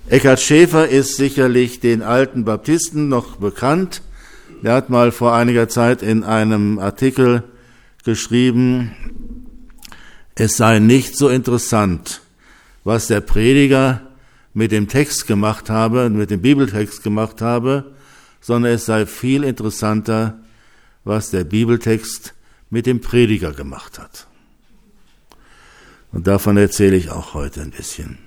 Eckhard Schäfer ist sicherlich den alten Baptisten noch bekannt. Er hat mal vor einiger Zeit in einem Artikel geschrieben, es sei nicht so interessant, was der Prediger mit dem Text gemacht habe, mit dem Bibeltext gemacht habe, sondern es sei viel interessanter, was der Bibeltext mit dem Prediger gemacht hat. Und davon erzähle ich auch heute ein bisschen.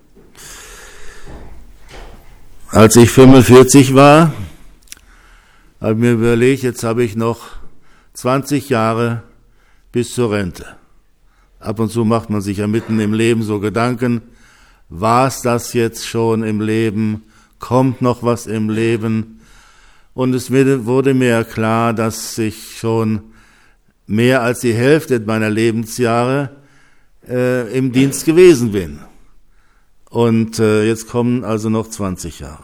Als ich 45 war, habe ich mir überlegt, jetzt habe ich noch 20 Jahre bis zur Rente. Ab und zu macht man sich ja mitten im Leben so Gedanken, war's das jetzt schon im Leben, kommt noch was im Leben? Und es wurde mir klar, dass ich schon mehr als die Hälfte meiner Lebensjahre im Dienst gewesen bin. Und jetzt kommen also noch 20 Jahre.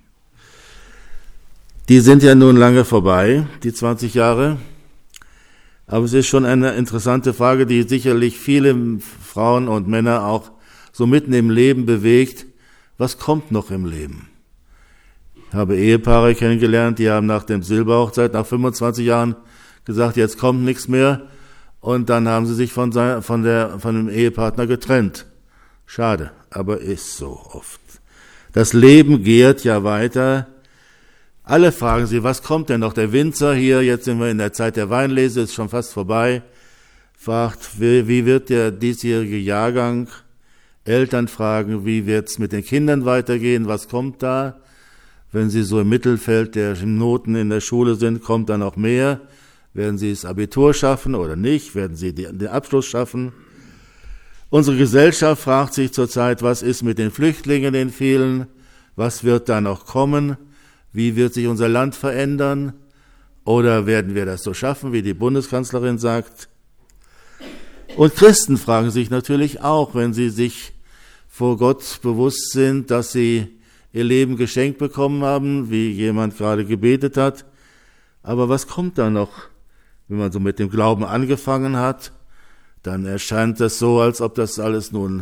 Die sind ja nun lange vorbei, die 20 Jahre. Aber es ist schon eine interessante Frage, die sicherlich viele Frauen und Männer auch so mitten im Leben bewegt. Was kommt noch im Leben? Ich habe Ehepaare kennengelernt, die haben nach dem Silberhochzeit, nach 25 Jahren gesagt, jetzt kommt nichts mehr. Und dann haben sie sich von dem Ehepartner getrennt. Schade, aber ist so oft. Das Leben gärt ja weiter. Alle fragen sich, was kommt denn noch? Der Winzer hier, jetzt sind wir in der Zeit der Weinlese, ist schon fast vorbei, fragt, wie wird der diesjährige Jahrgang? Eltern fragen, wie wird's mit den Kindern weitergehen? Was kommt da? Wenn sie so im Mittelfeld der Noten in der Schule sind, kommt da noch mehr? Werden sie das Abitur schaffen oder nicht? Werden sie den Abschluss schaffen? Unsere Gesellschaft fragt sich zurzeit, was ist mit den Flüchtlingen, den vielen? Was wird da noch kommen? Wie wird sich unser Land verändern? Oder werden wir das so schaffen, wie die Bundeskanzlerin sagt? Und Christen fragen sich natürlich auch, wenn sie sich vor Gott bewusst sind, dass sie ihr Leben geschenkt bekommen haben, wie jemand gerade gebetet hat. Aber was kommt da noch? Wenn man so mit dem Glauben angefangen hat, dann erscheint das so, als ob das alles nun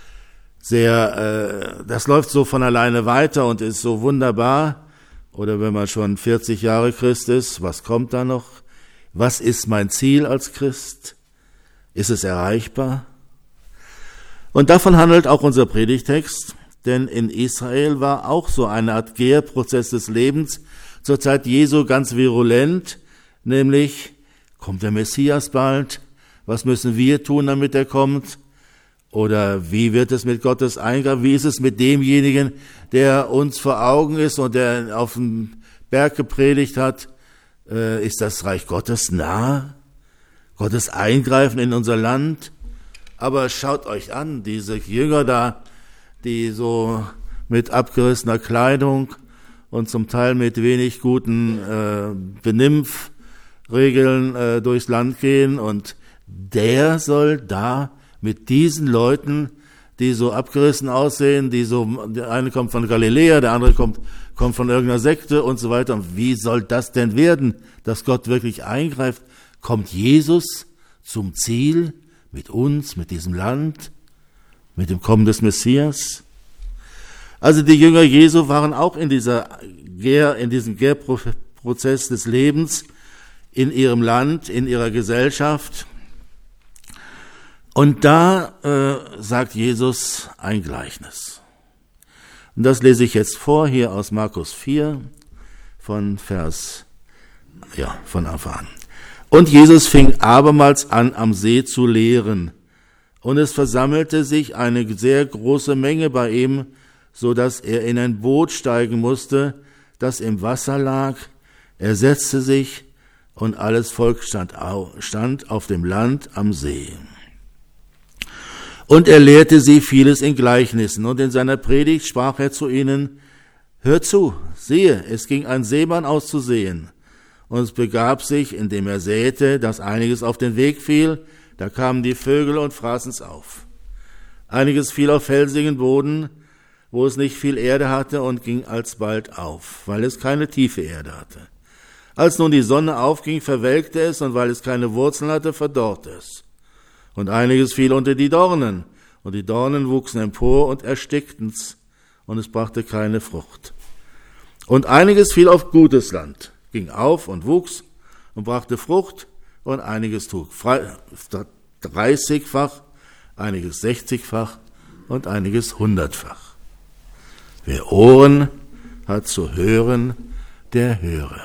das läuft so von alleine weiter und ist so wunderbar. Oder wenn man schon 40 Jahre Christ ist, was kommt da noch? Was ist mein Ziel als Christ? Ist es erreichbar? Und davon handelt auch unser Predigtext, denn in Israel war auch so eine Art Gärprozess des Lebens zur Zeit Jesu ganz virulent, nämlich, kommt der Messias bald? Was müssen wir tun, damit er kommt? Oder wie wird es mit Gottes Eingriff? Wie ist es mit demjenigen, der uns vor Augen ist und der auf dem Berg gepredigt hat? Ist das Reich Gottes nah? Gottes Eingreifen in unser Land? Aber schaut euch an, diese Jünger da, die so mit abgerissener Kleidung und zum Teil mit wenig guten Benimmregeln durchs Land gehen, und der soll da mit diesen Leuten, die so abgerissen aussehen, der eine kommt von Galiläa, der andere kommt von irgendeiner Sekte und so weiter. Und wie soll das denn werden, dass Gott wirklich eingreift? Kommt Jesus zum Ziel mit uns, mit diesem Land, mit dem Kommen des Messias? Also die Jünger Jesu waren auch in diesem Gärprozess des Lebens, in ihrem Land, in ihrer Gesellschaft. Und da sagt Jesus ein Gleichnis. Und das lese ich jetzt vor, hier aus Markus 4, von Anfang an. Und Jesus fing abermals an, am See zu lehren. Und es versammelte sich eine sehr große Menge bei ihm, so dass er in ein Boot steigen musste, das im Wasser lag. Er setzte sich, und alles Volk stand auf dem Land am See. Und er lehrte sie vieles in Gleichnissen, und in seiner Predigt sprach er zu ihnen: Hört zu, siehe, es ging ein Seemann aus zu säen. Und es begab sich, indem er säte, dass einiges auf den Weg fiel, da kamen die Vögel und fraßen's auf. Einiges fiel auf felsigen Boden, wo es nicht viel Erde hatte, und ging alsbald auf, weil es keine tiefe Erde hatte. Als nun die Sonne aufging, verwelkte es, und weil es keine Wurzeln hatte, verdorrte es. Und einiges fiel unter die Dornen, und die Dornen wuchsen empor und erstickten's. und es brachte keine Frucht. Und einiges fiel auf gutes Land, ging auf und wuchs und brachte Frucht, und einiges trug 30-fach, einiges 60-fach und einiges 100-fach. Wer Ohren hat zu hören, der höre.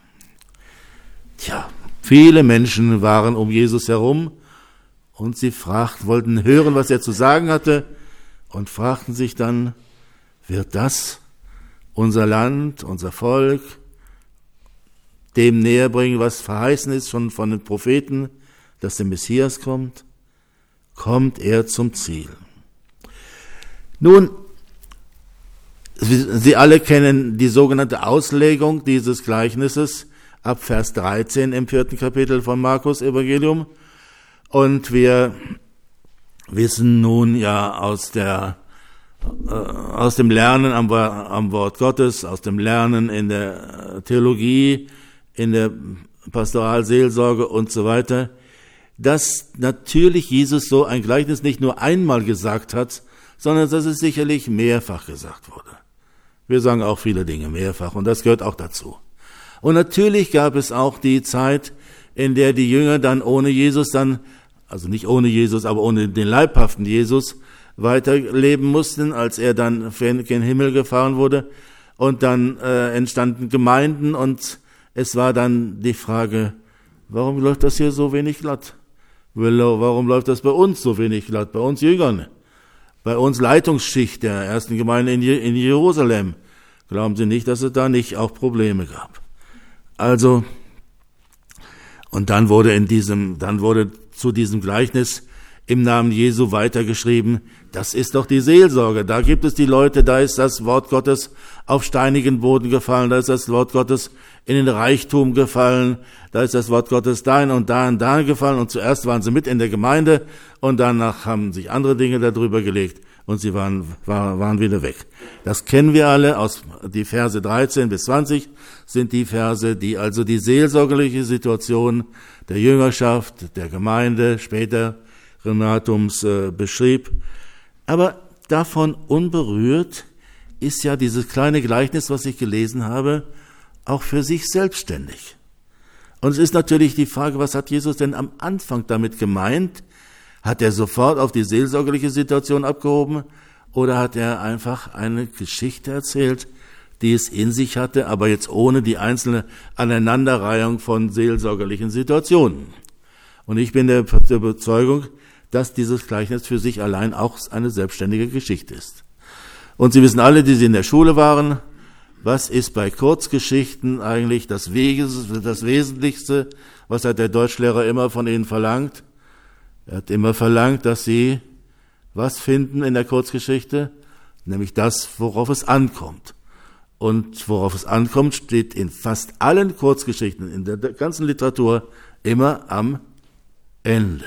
Tja, viele Menschen waren um Jesus herum und sie wollten hören, was er zu sagen hatte, und fragten sich dann, wird das unser Land, unser Volk dem näher bringen, was verheißen ist schon von den Propheten, dass der Messias kommt? Kommt er zum Ziel? Nun, Sie alle kennen die sogenannte Auslegung dieses Gleichnisses ab Vers 13 im 4. Kapitel von Markus Evangelium. Und wir wissen nun ja aus dem Lernen am Wort Gottes, aus dem Lernen in der Theologie, in der Pastoralseelsorge und so weiter, dass natürlich Jesus so ein Gleichnis nicht nur einmal gesagt hat, sondern dass es sicherlich mehrfach gesagt wurde. Wir sagen auch viele Dinge mehrfach und das gehört auch dazu. Und natürlich gab es auch die Zeit, in der die Jünger dann ohne Jesus also nicht ohne Jesus, aber ohne den leibhaften Jesus weiterleben mussten, als er dann in den Himmel gefahren wurde. Und dann entstanden Gemeinden und es war dann die Frage, warum läuft das hier so wenig glatt? Warum läuft das bei uns so wenig glatt? Bei uns Jüngern, bei uns Leitungsschicht der ersten Gemeinde in Jerusalem. Glauben Sie nicht, dass es da nicht auch Probleme gab? Also, und dann wurde zu diesem Gleichnis im Namen Jesu weitergeschrieben, das ist doch die Seelsorge. Da gibt es die Leute, da ist das Wort Gottes auf steinigen Boden gefallen, da ist das Wort Gottes in den Reichtum gefallen, da ist das Wort Gottes dahin und da und da gefallen. Und zuerst waren sie mit in der Gemeinde und danach haben sich andere Dinge darüber gelegt und sie waren wieder weg. Das kennen wir alle, die Verse 13 bis 20 sind die Verse, die also die seelsorgerliche Situation der Jüngerschaft, der Gemeinde, später Renatums beschrieb. Aber davon unberührt ist ja dieses kleine Gleichnis, was ich gelesen habe, auch für sich selbstständig. Und es ist natürlich die Frage, was hat Jesus denn am Anfang damit gemeint? Hat er sofort auf die seelsorgerliche Situation abgehoben oder hat er einfach eine Geschichte erzählt, die es in sich hatte, aber jetzt ohne die einzelne Aneinanderreihung von seelsorgerlichen Situationen? Und ich bin der Überzeugung, dass dieses Gleichnis für sich allein auch eine selbstständige Geschichte ist. Und Sie wissen alle, die Sie in der Schule waren, was ist bei Kurzgeschichten eigentlich das Wesentlichste? Was hat der Deutschlehrer immer von Ihnen verlangt? Er hat immer verlangt, dass Sie was finden in der Kurzgeschichte? Nämlich das, worauf es ankommt. Und worauf es ankommt, steht in fast allen Kurzgeschichten, in der ganzen Literatur, immer am Ende.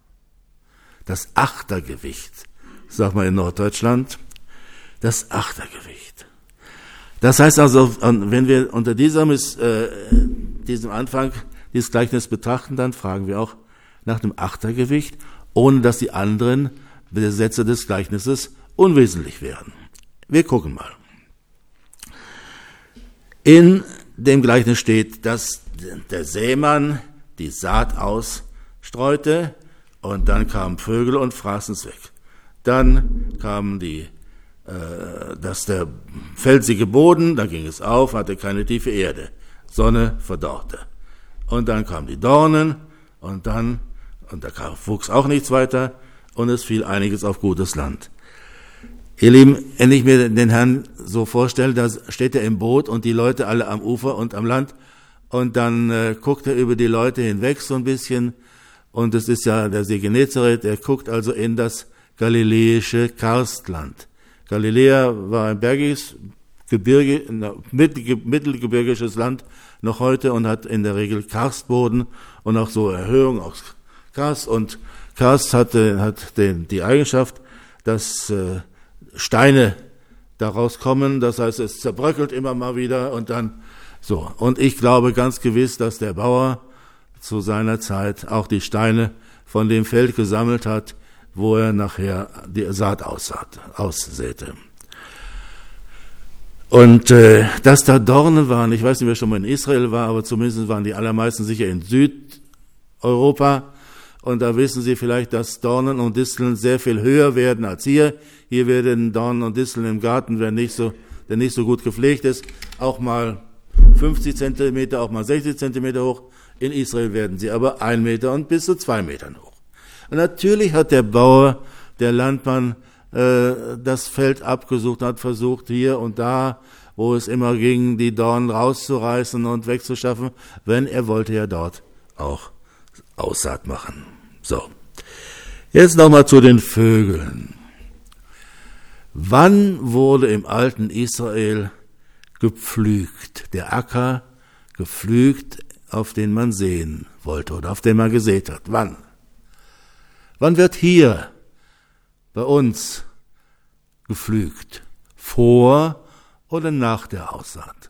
Das Achtergewicht, sagt man in Norddeutschland, das Achtergewicht. Das heißt also, wenn wir unter diesem Anfang dieses Gleichnis betrachten, dann fragen wir auch nach dem Achtergewicht, ohne dass die anderen Sätze des Gleichnisses unwesentlich werden. Wir gucken mal. In dem Gleichnis steht, dass der Sämann die Saat ausstreute und dann kamen Vögel und fraßen es weg. Dann kam der felsige Boden, da ging es auf, hatte keine tiefe Erde, Sonne verdorrte. Und dann kamen die Dornen und da wuchs auch nichts weiter und es fiel einiges auf gutes Land. Ihr Lieben, wenn ich mir den Herrn so vorstelle, da steht er im Boot und die Leute alle am Ufer und am Land und dann guckt er über die Leute hinweg so ein bisschen und es ist ja der See Genezareth, er guckt also in das galiläische Karstland. Galiläa war ein bergiges Gebirge, mittelgebirgisches Land noch heute und hat in der Regel Karstboden und auch so Erhöhung aus Karst. Und Karst hat die Eigenschaft, dass Steine daraus kommen, das heißt, es zerbröckelt immer mal wieder und dann so. Und ich glaube ganz gewiss, dass der Bauer zu seiner Zeit auch die Steine von dem Feld gesammelt hat, wo er nachher die Saat aussäte. Und dass da Dornen waren, ich weiß nicht, wer schon mal in Israel war, aber zumindest waren die allermeisten sicher in Südeuropa. Und da wissen Sie vielleicht, dass Dornen und Disteln sehr viel höher werden als hier. Hier werden Dornen und Disteln im Garten, der nicht so gut gepflegt ist, auch mal 50 Zentimeter, auch mal 60 Zentimeter hoch. In Israel werden sie aber 1 Meter und bis zu 2 Metern hoch. Und natürlich hat der Bauer, der Landmann, das Feld abgesucht, hat versucht, hier und da, wo es immer ging, die Dornen rauszureißen und wegzuschaffen, wenn er wollte ja dort auch Aussaat machen. So, jetzt nochmal zu den Vögeln. Wann wurde im alten Israel gepflügt, der Acker gepflügt, auf den man säen wollte oder auf den man gesät hat? Wann? Wann wird hier bei uns gepflügt? Vor oder nach der Aussaat?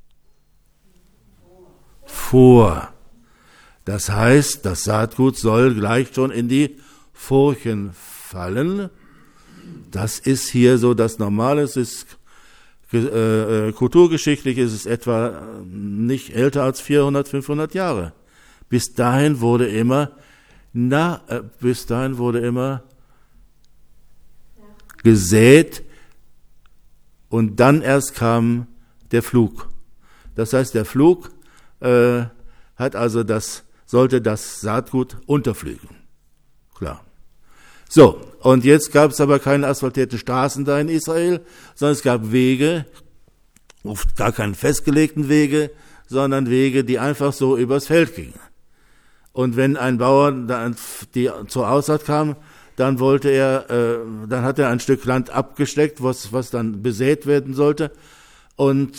Vor. Das heißt, das Saatgut soll gleich schon in die Furchen fallen. Das ist hier so das Normale. Es ist kulturgeschichtlich ist es etwa nicht älter als 400, 500 Jahre. Bis dahin wurde immer gesät und dann erst kam der Flug. Das heißt, der Flug sollte das Saatgut unterpflügen. Klar. So, und jetzt gab es aber keine asphaltierten Straßen da in Israel, sondern es gab Wege, oft gar keine festgelegten Wege, sondern Wege, die einfach so übers Feld gingen. Und wenn ein Bauer die zur Aussaat kam, dann hat er ein Stück Land abgesteckt, was dann besät werden sollte. Und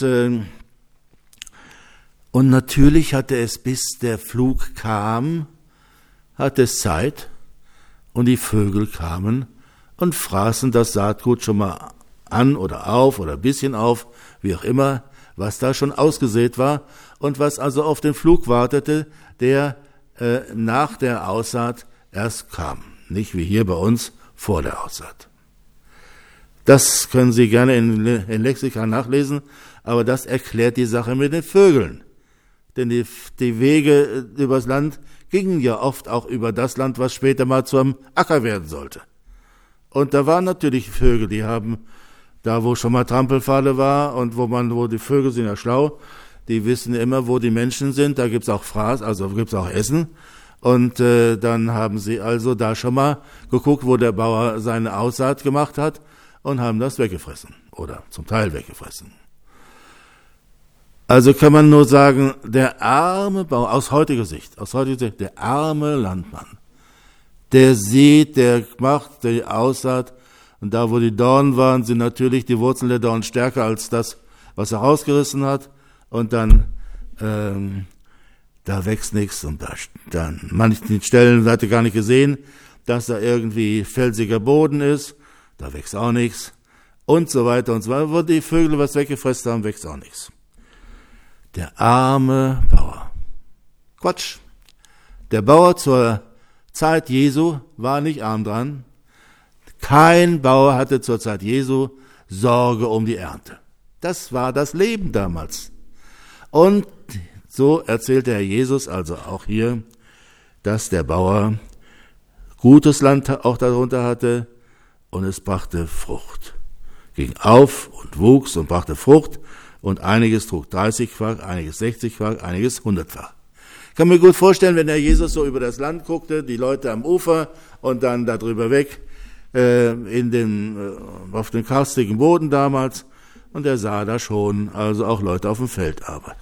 natürlich hatte es, bis der Flug kam, hatte es Zeit. Und die Vögel kamen und fraßen das Saatgut schon mal an oder auf oder ein bisschen auf, wie auch immer, was da schon ausgesät war und was also auf den Flug wartete, der nach der Aussaat erst kam. Nicht wie hier bei uns vor der Aussaat. Das können Sie gerne in Lexika nachlesen, aber das erklärt die Sache mit den Vögeln. Denn die Wege übers Land gingen ja oft auch über das Land, was später mal zum Acker werden sollte. Und da waren natürlich Vögel, die haben, da wo schon mal Trampelpfade war und wo die Vögel sind ja schlau, die wissen immer, wo die Menschen sind, da gibt's auch Fraß, also gibt's auch Essen. Und dann haben sie also da schon mal geguckt, wo der Bauer seine Aussaat gemacht hat und haben das weggefressen oder zum Teil weggefressen. Also kann man nur sagen, der arme Bauer, aus heutiger Sicht, der arme Landmann, der sieht, der macht die Aussaat, und da wo die Dornen waren, sind natürlich die Wurzeln der Dornen stärker als das, was er rausgerissen hat, und dann, da wächst nichts, und dann manchen Stellen hat er gar nicht gesehen, dass da irgendwie felsiger Boden ist, da wächst auch nichts, und so weiter und so weiter. Wo die Vögel was weggefressen haben, wächst auch nichts. Der arme Bauer. Quatsch. Der Bauer zur Zeit Jesu war nicht arm dran. Kein Bauer hatte zur Zeit Jesu Sorge um die Ernte. Das war das Leben damals. Und so erzählt der Herr Jesus also auch hier, dass der Bauer gutes Land auch darunter hatte und es brachte Frucht. Ging auf und wuchs und brachte Frucht. Und einiges trug 30-fach, einiges 60-fach, einiges 100-fach. Ich kann mir gut vorstellen, wenn der Jesus so über das Land guckte, die Leute am Ufer und dann da drüber weg, auf den karstigen Boden damals, und er sah da schon, also auch Leute auf dem Feld arbeiten.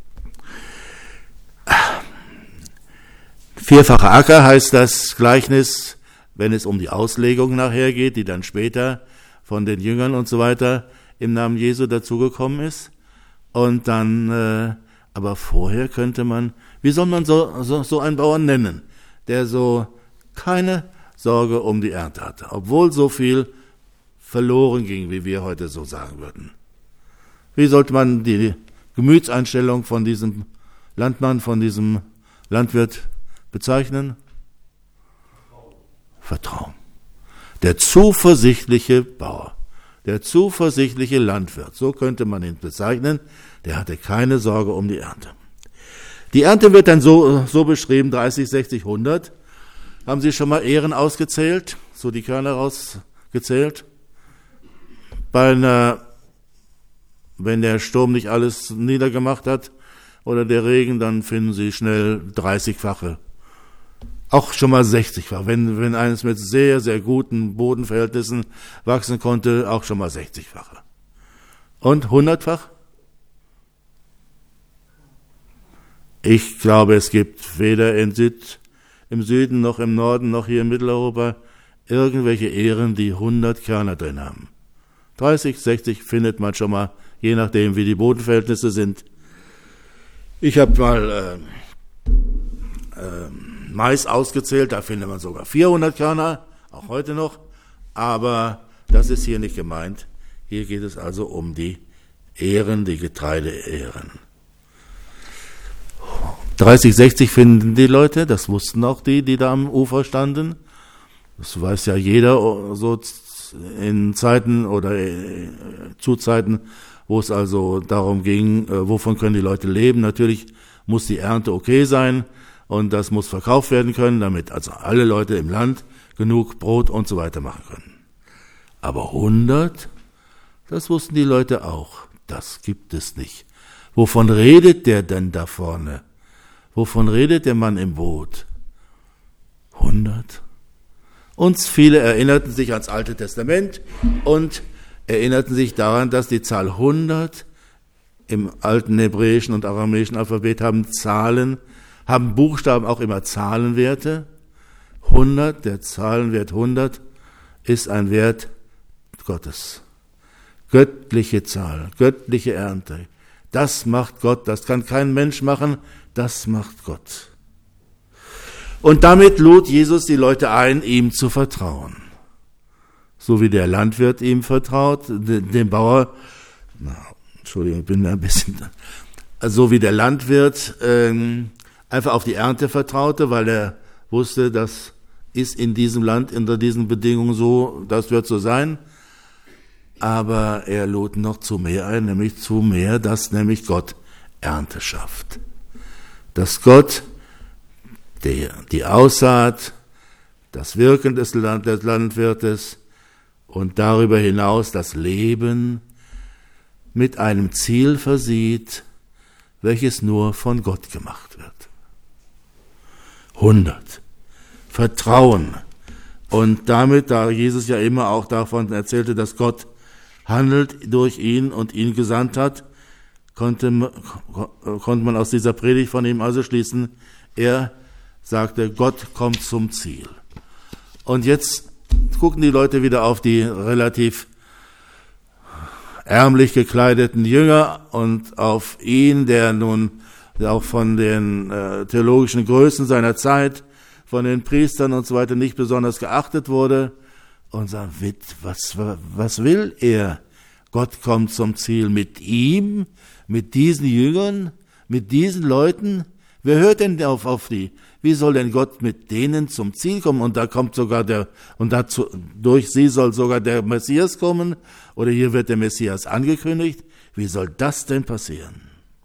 Vierfacher Acker heißt das Gleichnis, wenn es um die Auslegung nachher geht, die dann später von den Jüngern und so weiter im Namen Jesu dazugekommen ist. Und dann, aber vorher könnte man, wie soll man so einen Bauern nennen, der so keine Sorge um die Ernte hatte, obwohl so viel verloren ging, wie wir heute so sagen würden. Wie sollte man die Gemütseinstellung von diesem Landmann, von diesem Landwirt bezeichnen? Vertrauen. Der zuversichtliche Bauer. der zuversichtliche Landwirt, so könnte man ihn bezeichnen, der hatte keine Sorge um die Ernte. Die Ernte wird dann so beschrieben, 30, 60, 100. Haben Sie schon mal Ähren ausgezählt, so die Körner rausgezählt? Wenn der Sturm nicht alles niedergemacht hat oder der Regen, dann finden Sie schnell 30-fache. Auch schon mal 60-fach. Wenn eines mit sehr, sehr guten Bodenverhältnissen wachsen konnte, auch schon mal 60-fache. Und 100-fach? Ich glaube, es gibt weder im Süden noch im Norden noch hier in Mitteleuropa irgendwelche Ähren, die 100 Körner drin haben. 30, 60 findet man schon mal, je nachdem, wie die Bodenverhältnisse sind. Ich habe mal Mais ausgezählt, da findet man sogar 400 Körner, auch heute noch, aber das ist hier nicht gemeint. Hier geht es also um die Ähren, die Getreideähren. 30, 60 finden die Leute, das wussten auch die da am Ufer standen. Das weiß ja jeder, so in Zeiten oder zu Zeiten, wo es also darum ging, wovon können die Leute leben. Natürlich muss die Ernte okay sein und das muss verkauft werden können, damit also alle Leute im Land genug Brot und so weiter machen können. Aber 100, das wussten die Leute auch, das gibt es nicht. Wovon redet der denn da vorne? Wovon redet der Mann im Boot? 100. Und viele erinnerten sich ans Alte Testament und erinnerten sich daran, dass die Zahl 100 im alten hebräischen und aramäischen Alphabet haben Buchstaben auch immer Zahlenwerte. 100, der Zahlenwert 100, ist ein Wert Gottes. Göttliche Zahl, göttliche Ernte. Das macht Gott, das kann kein Mensch machen, das macht Gott. Und damit lud Jesus die Leute ein, ihm zu vertrauen. So wie der Landwirt ihm vertraut, dem Bauer, Entschuldigung, ich bin da ein bisschen, so wie der Landwirt einfach auf die Ernte vertraute, weil er wusste, das ist in diesem Land, unter diesen Bedingungen so, das wird so sein. Aber er lud noch zu mehr ein, nämlich zu mehr, dass nämlich Gott Ernte schafft. Dass Gott die Aussaat, das Wirken des Landwirtes und darüber hinaus das Leben mit einem Ziel versieht, welches nur von Gott gemacht wird. 100. Vertrauen. Und damit, da Jesus ja immer auch davon erzählte, dass Gott handelt durch ihn und ihn gesandt hat, konnte man aus dieser Predigt von ihm also schließen, er sagte, Gott kommt zum Ziel. Und jetzt gucken die Leute wieder auf die relativ ärmlich gekleideten Jünger und auf ihn, der nun auch von den theologischen Größen seiner Zeit, von den Priestern und so weiter nicht besonders geachtet wurde, und sagen, was will er? Gott kommt zum Ziel mit ihm, mit diesen Jüngern, mit diesen Leuten. Wer hört denn auf die? Wie soll denn Gott mit denen zum Ziel kommen? Und da kommt sogar durch sie soll sogar der Messias kommen, oder hier wird der Messias angekündigt. Wie soll das denn passieren?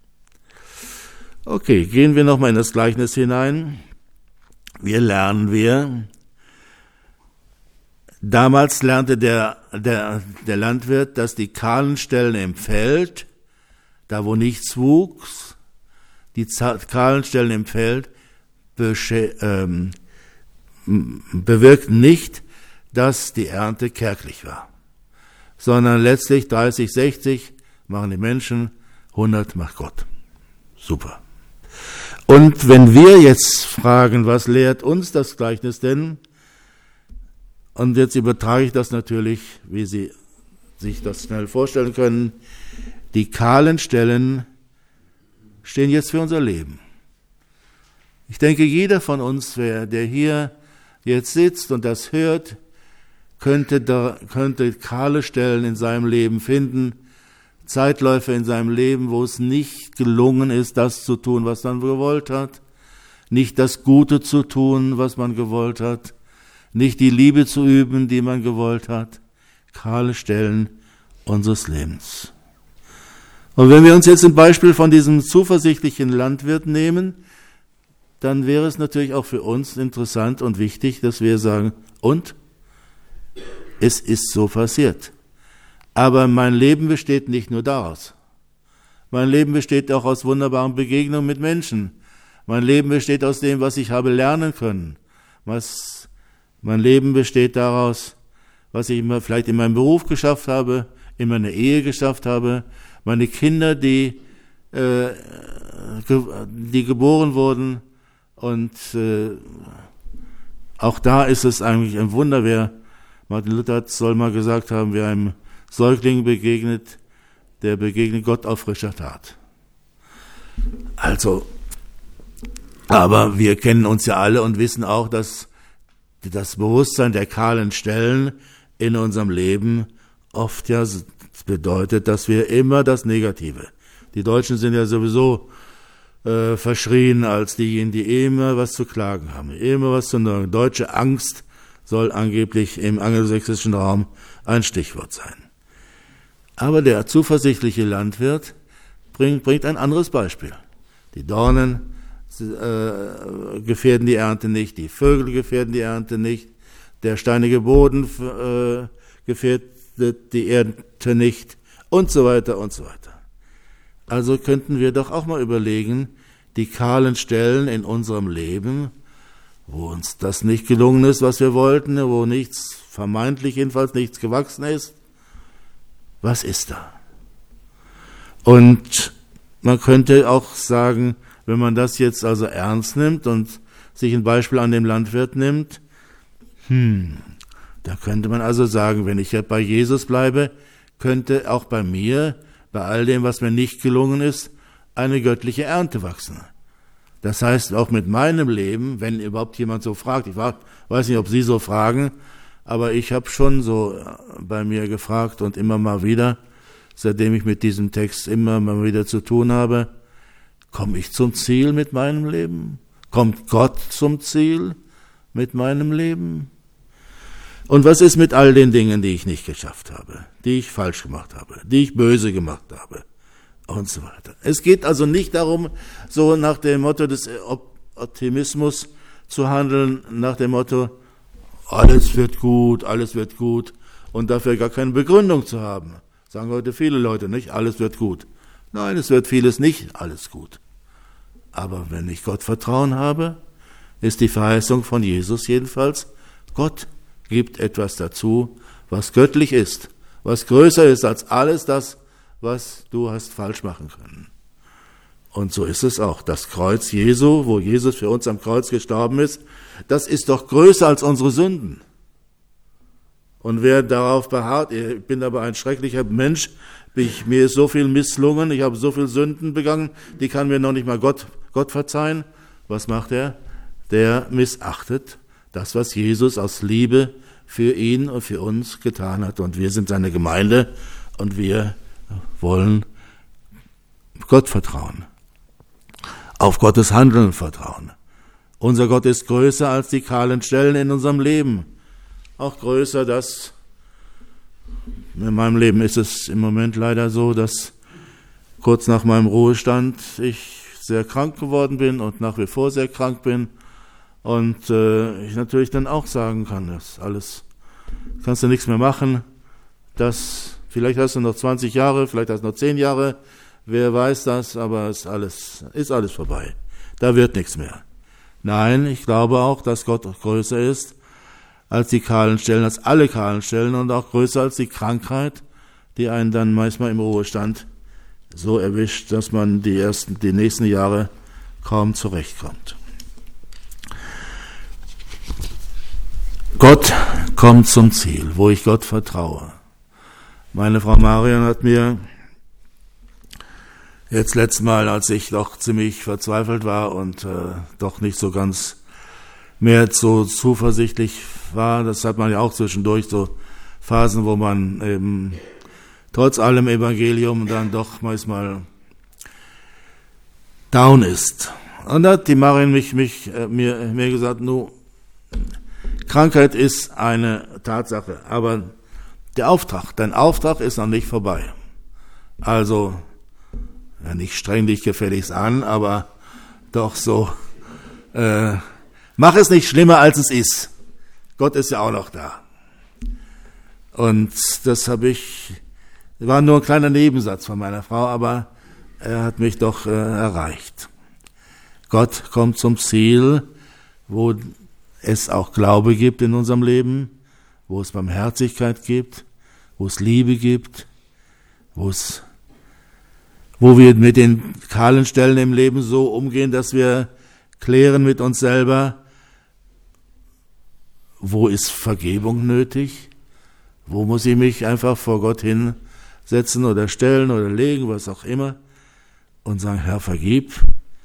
Okay, gehen wir nochmal in das Gleichnis hinein. Damals lernte der Landwirt, dass die kahlen Stellen im Feld, da wo nichts wuchs, die kahlen Stellen im Feld bewirkten nicht, dass die Ernte kärglich war, sondern letztlich 30, 60 machen die Menschen, 100 macht Gott. Super. Und wenn wir jetzt fragen, was lehrt uns das Gleichnis denn? Und jetzt übertrage ich das natürlich, wie Sie sich das schnell vorstellen können. Die kahlen Stellen stehen jetzt für unser Leben. Ich denke, jeder von uns, der hier jetzt sitzt und das hört, könnte kahle Stellen in seinem Leben finden, Zeitläufe in seinem Leben, wo es nicht gelungen ist, das zu tun, was man gewollt hat, nicht das Gute zu tun, was man gewollt hat, nicht die Liebe zu üben, die man gewollt hat. Kahle Stellen, unseres Lebens. Und wenn wir uns jetzt ein Beispiel von diesem zuversichtlichen Landwirt nehmen, dann wäre es natürlich auch für uns interessant und wichtig, dass wir sagen, und? Es ist so passiert. Aber mein Leben besteht nicht nur daraus. Mein Leben besteht auch aus wunderbaren Begegnungen mit Menschen. Mein Leben besteht aus dem, was ich habe lernen können. Mein Leben besteht daraus, was ich vielleicht in meinem Beruf geschafft habe, in meiner Ehe geschafft habe, meine Kinder, die geboren wurden. Und auch da ist es eigentlich ein Wunder, wer Martin Luther soll mal gesagt haben, wer einem Säugling begegnet, der begegnet Gott auf frischer Tat. Also, aber wir kennen uns ja alle und wissen auch, dass das Bewusstsein der kahlen Stellen in unserem Leben oft ja bedeutet, dass wir immer das Negative. Die Deutschen sind ja sowieso verschrien als diejenigen, die immer was zu klagen haben, immer was zu nörgeln. Deutsche Angst soll angeblich im angelsächsischen Raum ein Stichwort sein. Aber der zuversichtliche Landwirt bringt ein anderes Beispiel. Die Dornen gefährden die Ernte nicht, die Vögel gefährden die Ernte nicht, der steinige Boden gefährdet die Ernte nicht und so weiter und so weiter. Also könnten wir doch auch mal überlegen, die kahlen Stellen in unserem Leben, wo uns das nicht gelungen ist, was wir wollten, wo nichts, vermeintlich jedenfalls nichts gewachsen ist, was ist da? Und man könnte auch sagen, wenn man das jetzt also ernst nimmt und sich ein Beispiel an dem Landwirt nimmt, da könnte man also sagen, wenn ich ja bei Jesus bleibe, könnte auch bei mir, bei all dem, was mir nicht gelungen ist, eine göttliche Ernte wachsen. Das heißt, auch mit meinem Leben, wenn überhaupt jemand so fragt, ich weiß nicht, ob Sie so fragen, aber ich habe schon so bei mir gefragt und immer mal wieder, seitdem ich mit diesem Text immer mal wieder zu tun habe, komme ich zum Ziel mit meinem Leben? Kommt Gott zum Ziel mit meinem Leben? Und was ist mit all den Dingen, die ich nicht geschafft habe, die ich falsch gemacht habe, die ich böse gemacht habe und so weiter? Es geht also nicht darum, so nach dem Motto des Optimismus zu handeln, nach dem Motto, alles wird gut und dafür gar keine Begründung zu haben. Sagen heute viele Leute, nicht? Alles wird gut. Nein, es wird vieles nicht alles gut. Aber wenn ich Gott Vertrauen habe, ist die Verheißung von Jesus jedenfalls, Gott gibt etwas dazu, was göttlich ist, was größer ist als alles das, was du hast falsch machen können. Und so ist es auch. Das Kreuz Jesu, wo Jesus für uns am Kreuz gestorben ist, das ist doch größer als unsere Sünden. Und wer darauf beharrt, ich bin aber ein schrecklicher Mensch, mir ist so viel misslungen, ich habe so viel Sünden begangen, die kann mir noch nicht mal Gott verzeihen. Was macht er? Der missachtet das, was Jesus aus Liebe für ihn und für uns getan hat. Und wir sind seine Gemeinde und wir wollen Gott vertrauen, auf Gottes Handeln vertrauen. Unser Gott ist größer als die kahlen Stellen in unserem Leben. Auch größer, dass in meinem Leben ist es im Moment leider so, dass kurz nach meinem Ruhestand ich sehr krank geworden bin und nach wie vor sehr krank bin. Und ich natürlich dann auch sagen kann, das alles, kannst du nichts mehr machen, vielleicht hast du noch 20 Jahre, vielleicht hast du noch 10 Jahre, wer weiß das, aber ist alles vorbei. Da wird nichts mehr. Nein, ich glaube auch, dass Gott größer ist als die kahlen Stellen, als alle kahlen Stellen und auch größer als die Krankheit, die einen dann manchmal im Ruhestand so erwischt, dass man die nächsten Jahre kaum zurechtkommt. Gott kommt zum Ziel, wo ich Gott vertraue. Meine Frau Marion hat mir jetzt letztes Mal, als ich doch ziemlich verzweifelt war und doch nicht so ganz mehr so zuversichtlich war, das hat man ja auch zwischendurch, so Phasen, wo man eben trotz allem Evangelium dann doch manchmal down ist. Und da hat die Marion mir gesagt, Krankheit ist eine Tatsache, aber Der Auftrag, dein Auftrag ist noch nicht vorbei. Also, ja, nicht streng dich gefälligst an, aber doch so, mach es nicht schlimmer, als es ist. Gott ist ja auch noch da. Und das war nur ein kleiner Nebensatz von meiner Frau, aber er hat mich doch erreicht. Gott kommt zum Ziel, wo es auch Glaube gibt in unserem Leben, wo es Barmherzigkeit gibt, wo es Liebe gibt, wo wir mit den kahlen Stellen im Leben so umgehen, dass wir klären mit uns selber, wo ist Vergebung nötig, wo muss ich mich einfach vor Gott hinsetzen oder stellen oder legen, was auch immer, und sagen, Herr, vergib.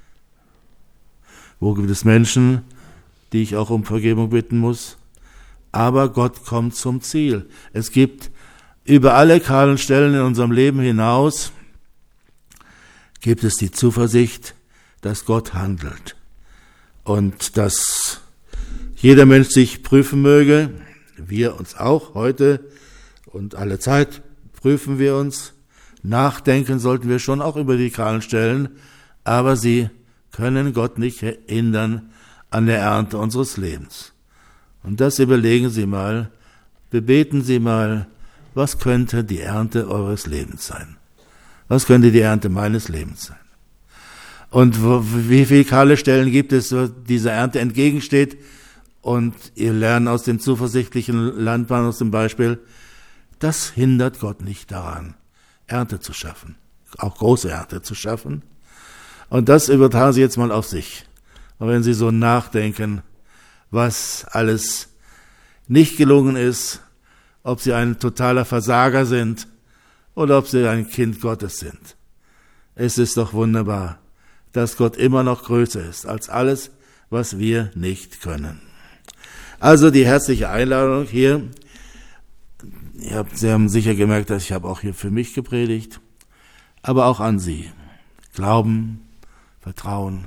Wo gibt es Menschen, die ich auch um Vergebung bitten muss? Aber Gott kommt zum Ziel. Es gibt über alle kahlen Stellen in unserem Leben hinaus, gibt es die Zuversicht, dass Gott handelt. Und dass jeder Mensch sich prüfen möge, wir uns auch heute und alle Zeit prüfen wir uns. Nachdenken sollten wir schon auch über die kahlen Stellen, aber sie können Gott nicht hindern an der Ernte unseres Lebens. Und das überlegen Sie mal, bebeten Sie mal, was könnte die Ernte eures Lebens sein? Was könnte die Ernte meines Lebens sein? Und wie viele kahle Stellen gibt es, wo dieser Ernte entgegensteht? Und ihr lernt aus dem zuversichtlichen Landmann, aus dem Beispiel, das hindert Gott nicht daran, Ernte zu schaffen, auch große Ernte zu schaffen. Und das übertragen Sie jetzt mal auf sich. Und wenn Sie so nachdenken, was alles nicht gelungen ist, ob Sie ein totaler Versager sind oder ob Sie ein Kind Gottes sind. Es ist doch wunderbar, dass Gott immer noch größer ist als alles, was wir nicht können. Also die herzliche Einladung hier. Sie haben sicher gemerkt, dass ich habe auch hier für mich gepredigt, aber auch an Sie. Glauben, Vertrauen.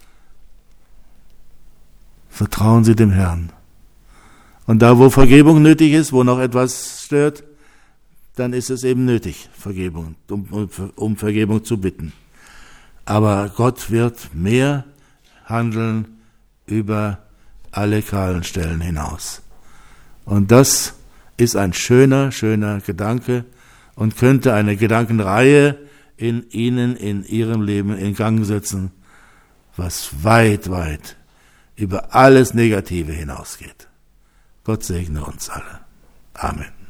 Vertrauen Sie dem Herrn. Und da, wo Vergebung nötig ist, wo noch etwas stört, dann ist es eben nötig, Vergebung, um Vergebung zu bitten. Aber Gott wird mehr handeln über alle kahlen Stellen hinaus. Und das ist ein schöner, schöner Gedanke und könnte eine Gedankenreihe in Ihnen, in Ihrem Leben in Gang setzen, was weit, weit über alles Negative hinausgeht. Gott segne uns alle. Amen.